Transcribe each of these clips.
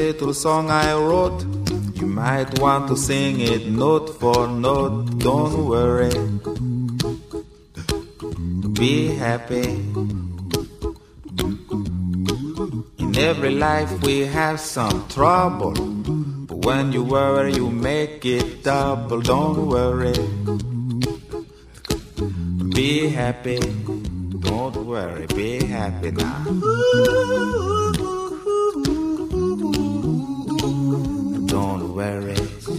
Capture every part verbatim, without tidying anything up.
little song I wrote. You might want to sing it note for note. Don't worry, be happy. In every life we have some trouble, but when you worry you make it double. Don't worry, be happy. Don't worry, be happy now. Don't worry,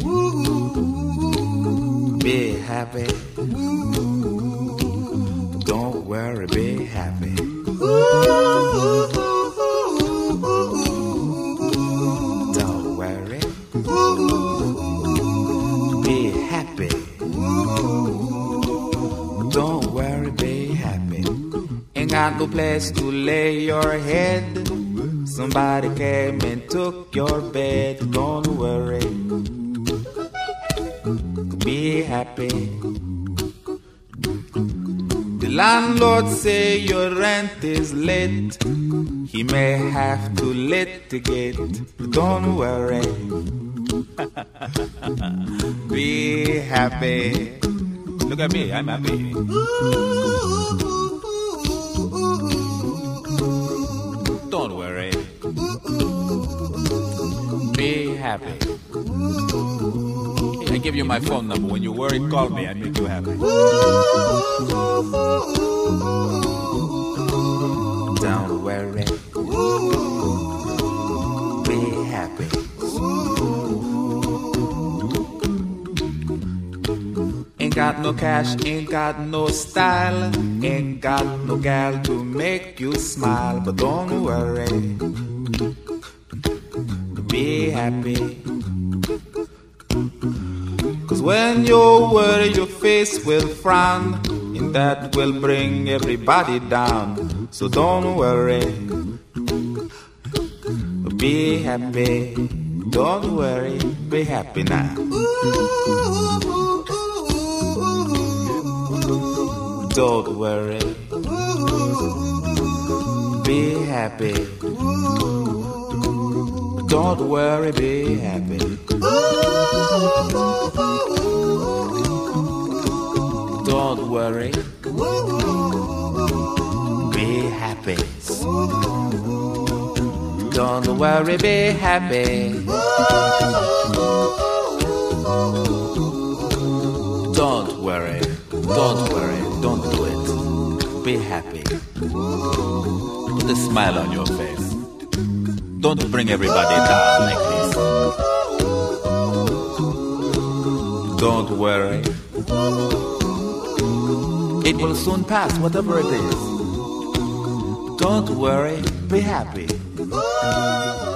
be happy. Don't worry, be happy. Don't worry, be happy. Don't worry, be happy. Ain't got no place to lay your head. Somebody came and took your bed. Don't worry, be happy. The landlord say your rent is late. He may have to litigate. Don't worry, be happy. Look at me, I'm happy. Don't worry, be happy. I give you my phone number. When you worry, call me. I make you happy. Don't worry, be happy. Ain't got no cash, ain't got no style, ain't got no gal to make you smile. But don't worry, be happy. Cause when you worry your face will frown, and that will bring everybody down. So don't worry, be happy. Don't worry, be happy now. Don't worry, be happy. Don't worry, be happy. Don't worry, be happy. Don't worry, be happy. Don't worry, don't worry, don't do it. Be happy. Put a smile on your face. Don't bring everybody down like this. Don't worry, it will soon pass, whatever it is. Don't worry, be happy.